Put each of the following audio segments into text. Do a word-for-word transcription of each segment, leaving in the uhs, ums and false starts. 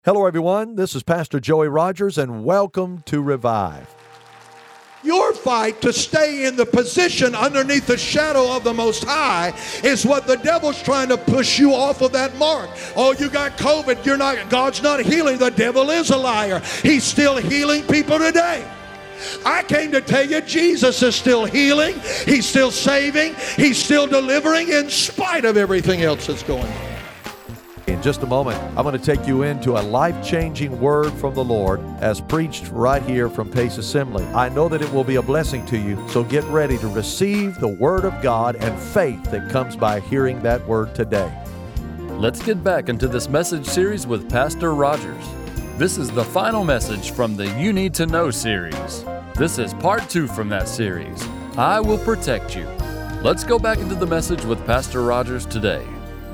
Hello, everyone. This is Pastor Joey Rogers, and welcome to Revive. Your fight to stay in the position underneath the shadow of the Most High is what the devil's trying to push you off of that mark. Oh, you got COVID. You're not. God's not healing. The devil is a liar. He's still healing people today. I came to tell you, Jesus is still healing. He's still saving. He's still delivering in spite of everything else that's going on. In just a moment, I'm going to take you into a life-changing word from the Lord as preached right here from Pace Assembly. I know that it will be a blessing to you, so get ready to receive the Word of God and faith that comes by hearing that Word today. Let's get back into this message series with Pastor Rogers. This is the final message from the You Need to Know series. This is part two from that series, I Will Protect You. Let's go back into the message with Pastor Rogers today.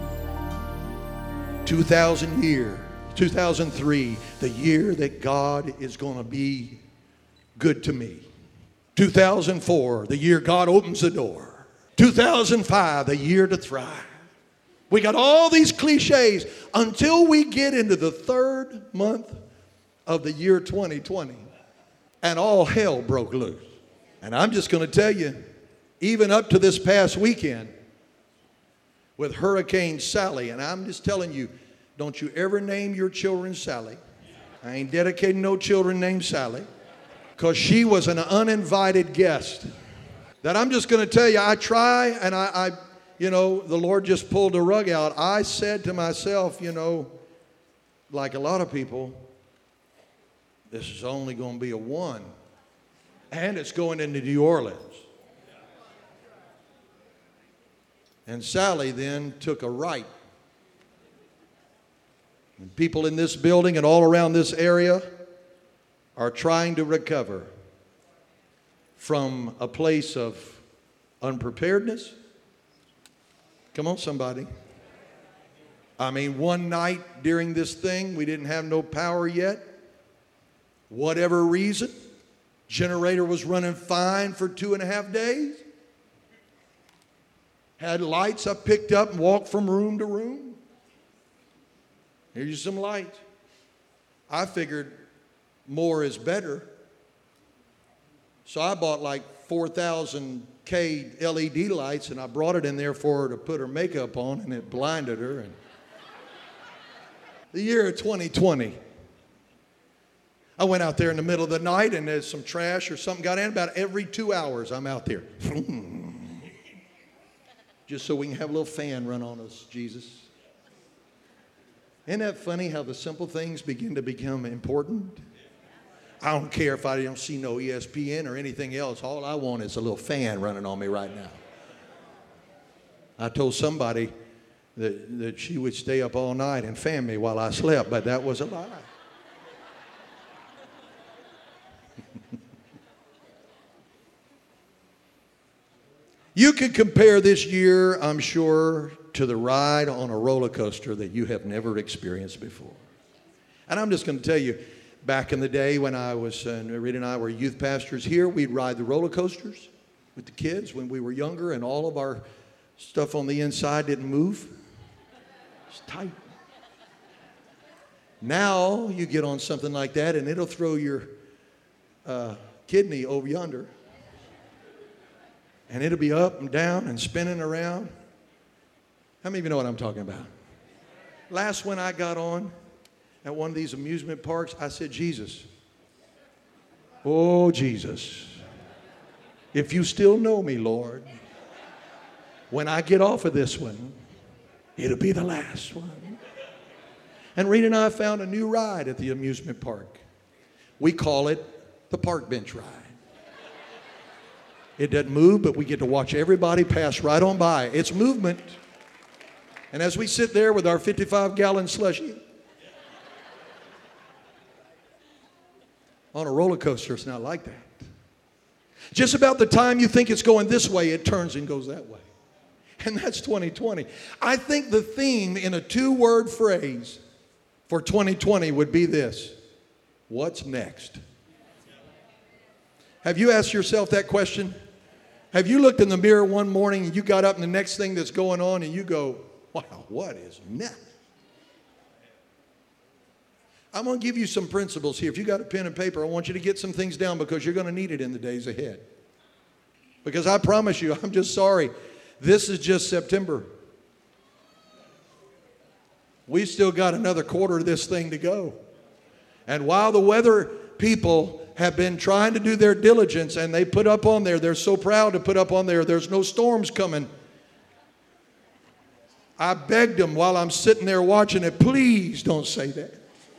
two thousand year, two thousand three, the year that God is going to be good to me. two thousand four, the year God opens the door. two thousand five, the year to thrive. We got all these cliches until we get into the third month of the year twenty twenty, and all hell broke loose. And I'm just going to tell you, even up to this past weekend, with Hurricane Sally, and I'm just telling you, don't you ever name your children Sally. I ain't dedicating no children named Sally, because she was an uninvited guest. That I'm just going to tell you, I try, and I, I, you know, the Lord just pulled the rug out. I said to myself, you know, like a lot of people, this is only going to be a one, and it's going into New Orleans. And Sally then took a right. And people in this building and all around this area are trying to recover from a place of unpreparedness. Come on, somebody. I mean, one night during this thing, we didn't have no power yet. Whatever reason, generator was running fine for two and a half days. Had lights I picked up and walked from room to room. Here's some light. I figured more is better. So I bought like four thousand K L E D lights, and I brought it in there for her to put her makeup on, and it blinded her. And the year of twenty twenty. I went out there in the middle of the night, and there's some trash or something got in. About every two hours, I'm out there. Just so we can have a little fan run on us, Jesus. Isn't that funny how the simple things begin to become important? I don't care if I don't see no E S P N or anything else. All I want is a little fan running on me right now. I told somebody that, that she would stay up all night and fan me while I slept, but that was a lie. You could compare this year, I'm sure, to the ride on a roller coaster that you have never experienced before. And I'm just going to tell you, back in the day when I was, uh, Rita and I were youth pastors here, we'd ride the roller coasters with the kids when we were younger, and all of our stuff on the inside didn't move. It's tight. Now you get on something like that, and it'll throw your uh, kidney over yonder. And it'll be up and down and spinning around. How many of you know what I'm talking about? Last when I got on at one of these amusement parks, I said, Jesus, oh, Jesus, if you still know me, Lord, when I get off of this one, it'll be the last one. And Rita and I found a new ride at the amusement park. We call it the park bench ride. It doesn't move, but we get to watch everybody pass right on by. It's movement. And as we sit there with our fifty-five gallon slushie on a roller coaster, it's not like that. Just about the time you think it's going this way, it turns and goes that way. And that's twenty twenty. I think the theme in a two-word phrase for twenty twenty would be this: what's next? Have you asked yourself that question? Have you looked in the mirror one morning and you got up and the next thing that's going on and you go, wow, what is next? I'm going to give you some principles here. If you got a pen and paper, I want you to get some things down because you're going to need it in the days ahead. Because I promise you, I'm just sorry, this is just September. We still got another quarter of this thing to go. And while the weather people have been trying to do their diligence, and they put up on there, they're so proud to put up on there, there's no storms coming. I begged them while I'm sitting there watching it, please don't say that.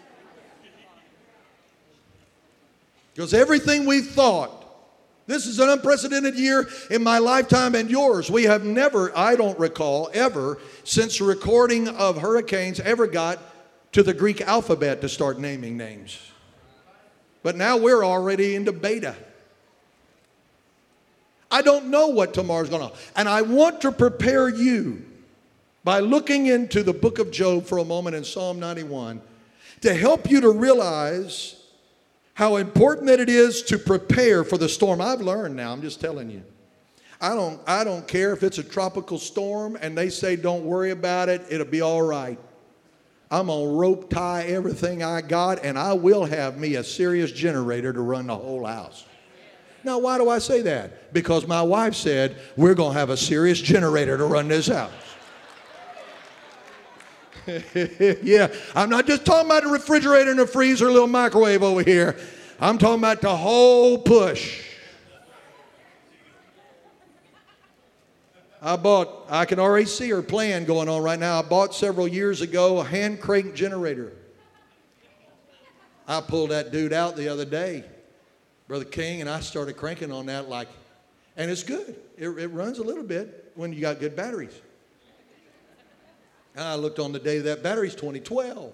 Because everything we thought, this is an unprecedented year in my lifetime and yours. We have never, I don't recall, ever, since the recording of hurricanes, ever got to the Greek alphabet to start naming names. But now we're already into beta. I don't know what tomorrow's going to. And I want to prepare you by looking into the book of Job for a moment in Psalm ninety-one to help you to realize how important that it is to prepare for the storm. I've learned now, I'm just telling you. I don't, I don't care if it's a tropical storm and they say don't worry about it, it'll be all right. I'm going to rope tie everything I got, and I will have me a serious generator to run the whole house. Now, why do I say that? Because my wife said we're going to have a serious generator to run this house. Yeah, I'm not just talking about the refrigerator and the freezer, a little microwave over here. I'm talking about the whole push. I bought, I can already see her plan going on right now. I bought several years ago a hand crank generator. I pulled that dude out the other day, Brother King, and I started cranking on that like, and it's good. It, it runs a little bit when you got good batteries. I looked on the day that battery's twenty twelve.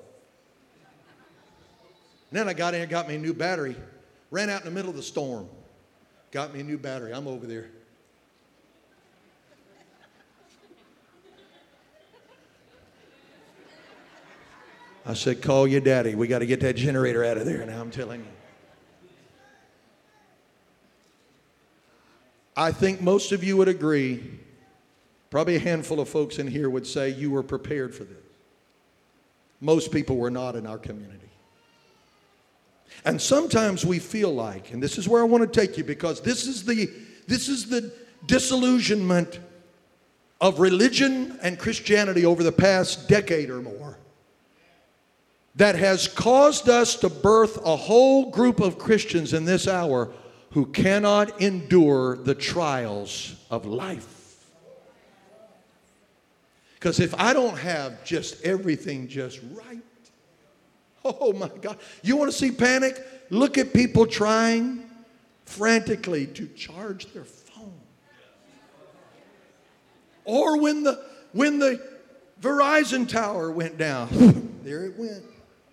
And then I got in and got me a new battery. Ran out in the middle of the storm. Got me a new battery. I'm over there. I said, call your daddy. We got to get that generator out of there now, I'm telling you. I think most of you would agree. Probably a handful of folks in here would say you were prepared for this. Most people were not in our community. And sometimes we feel like, and this is where I want to take you, because this is the, this is the disillusionment of religion and Christianity over the past decade or more that has caused us to birth a whole group of Christians in this hour who cannot endure the trials of life. Because if I don't have just everything just right, oh my God. You want to see panic? Look at people trying frantically to charge their phone. Or when the, when the Verizon tower went down, there it went.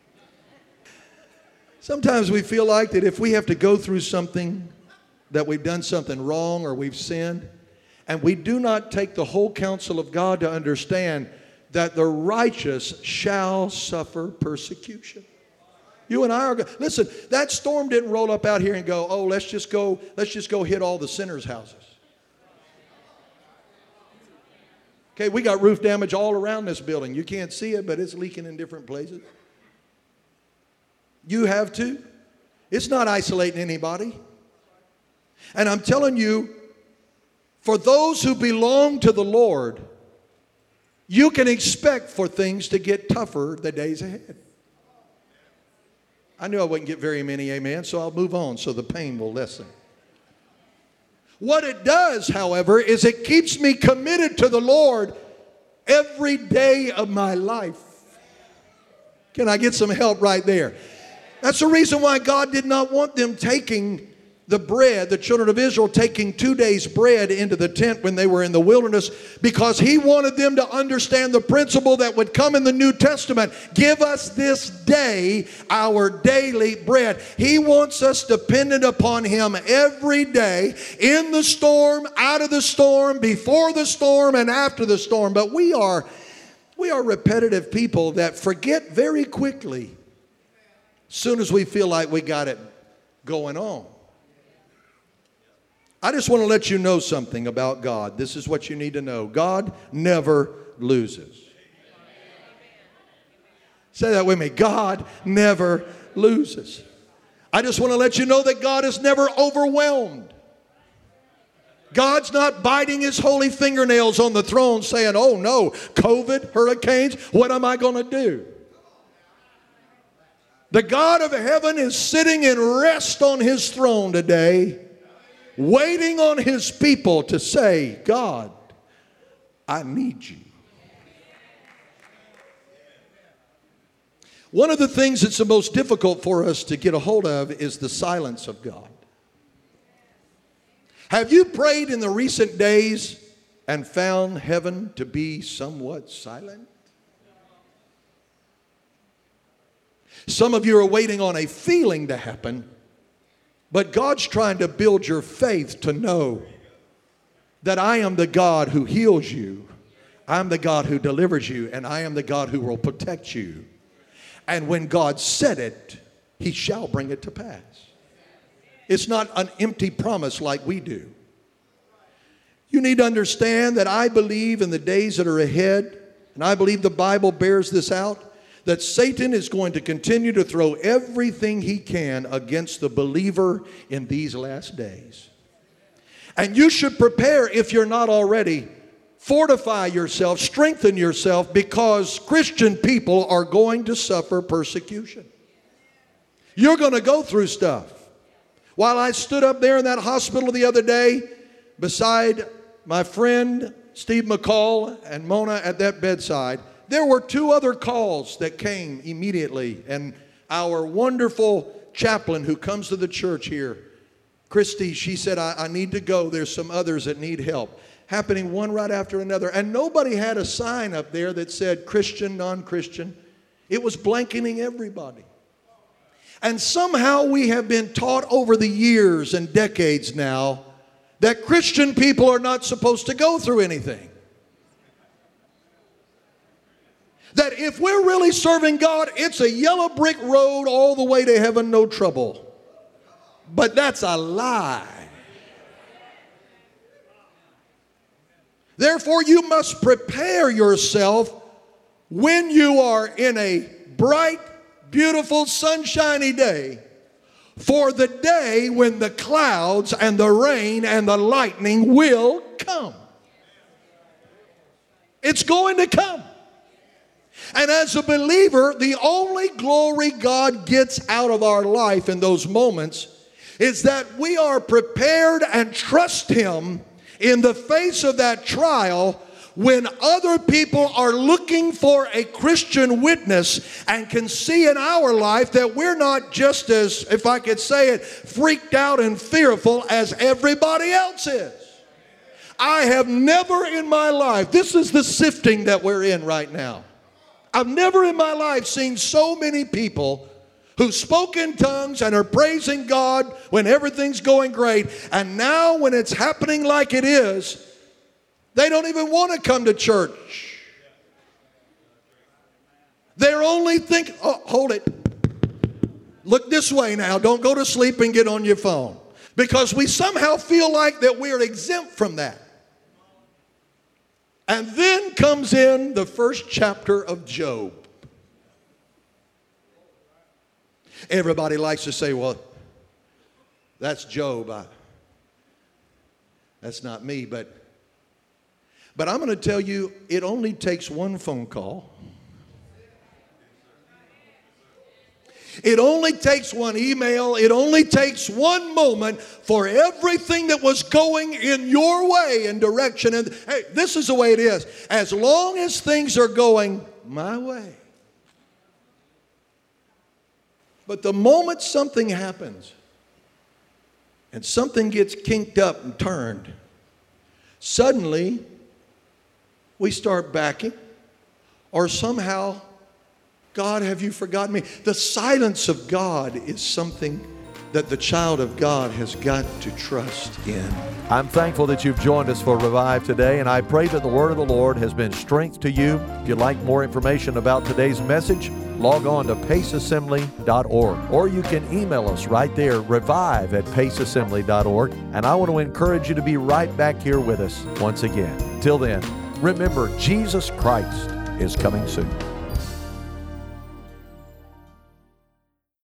Sometimes we feel like that if we have to go through something, that we've done something wrong or we've sinned, and we do not take the whole counsel of God to understand that the righteous shall suffer persecution. You and I are, listen, that storm didn't roll up out here and go, oh, let's just go, let's just go hit all the sinners' houses. Okay, we got roof damage all around this building. You can't see it, but it's leaking in different places. You have too. It's not isolating anybody. And I'm telling you, for those who belong to the Lord, you can expect for things to get tougher the days ahead. I knew I wouldn't get very many amen, so I'll move on so the pain will lessen. What it does, however, is it keeps me committed to the Lord every day of my life. Can I get some help right there? That's the reason why God did not want them taking the bread, the children of Israel taking two days' bread into the tent when they were in the wilderness, because He wanted them to understand the principle that would come in the New Testament. Give us this day our daily bread. He wants us dependent upon Him every day, in the storm, out of the storm, before the storm, and after the storm. But we are, we are repetitive people that forget very quickly as soon as we feel like we got it going on. I just want to let you know something about God. This is what you need to know. God never loses. Say that with me. God never loses. I just want to let you know that God is never overwhelmed. God's not biting his holy fingernails on the throne saying, oh no, COVID, hurricanes, what am I going to do? The God of heaven is sitting in rest on his throne today, waiting on his people to say, God, I need you. One of the things that's the most difficult for us to get a hold of is the silence of God. Have you prayed in the recent days and found heaven to be somewhat silent? Some of you are waiting on a feeling to happen, but God's trying to build your faith to know that I am the God who heals you, I'm the God who delivers you, and I am the God who will protect you. And when God said it, he shall bring it to pass. It's not an empty promise like we do. You need to understand that I believe in the days that are ahead, and I believe the Bible bears this out, that Satan is going to continue to throw everything he can against the believer in these last days. And you should prepare, if you're not already, fortify yourself, strengthen yourself, because Christian people are going to suffer persecution. You're going to go through stuff. While I stood up there in that hospital the other day beside my friend Steve McCall and Mona at that bedside, there were two other calls that came immediately. And our wonderful chaplain who comes to the church here, Christy, she said, I, I need to go. There's some others that need help. Happening one right after another. And nobody had a sign up there that said Christian, non-Christian. It was blanketing everybody. And somehow we have been taught over the years and decades now that Christian people are not supposed to go through anything. That if we're really serving God, it's a yellow brick road all the way to heaven, no trouble. But that's a lie. Therefore, you must prepare yourself when you are in a bright, beautiful, sunshiny day for the day when the clouds and the rain and the lightning will come. It's going to come. And as a believer, the only glory God gets out of our life in those moments is that we are prepared and trust him in the face of that trial when other people are looking for a Christian witness and can see in our life that we're not just as, if I could say it, freaked out and fearful as everybody else is. I have never in my life, this is the sifting that we're in right now. I've never in my life seen so many people who spoke in tongues and are praising God when everything's going great. And now when it's happening like it is, they don't even want to come to church. They're only thinking, oh, hold it. Look this way now. Don't go to sleep and get on your phone. Because we somehow feel like that we're exempt from that. And then comes in the first chapter of Job. Everybody likes to say, well, that's Job. I, that's not me. But, but I'm going to tell you, it only takes one phone call. It only takes one email. It only takes one moment for everything that was going in your way and direction. And hey, this is the way it is. As long as things are going my way. But the moment something happens and something gets kinked up and turned, suddenly we start backing, or somehow, God, have you forgotten me? The silence of God is something that the child of God has got to trust in. I'm thankful that you've joined us for Revive today, and I pray that the word of the Lord has been strength to you. If you'd like more information about today's message, log on to pace assembly dot org, or you can email us right there, revive at pace assembly dot org, and I want to encourage you to be right back here with us once again. Till then, remember, Jesus Christ is coming soon.